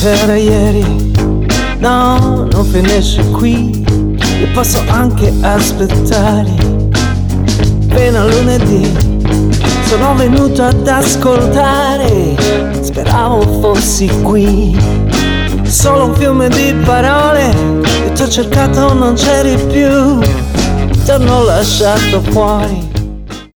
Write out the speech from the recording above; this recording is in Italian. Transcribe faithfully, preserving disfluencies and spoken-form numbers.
che era ieri, no, non finisce qui. Io posso anche aspettare fino a lunedì. Sono venuto ad ascoltare, speravo fossi qui. Solo un fiume di parole, e ti ho cercato non c'eri più. Ti hanno lasciato fuori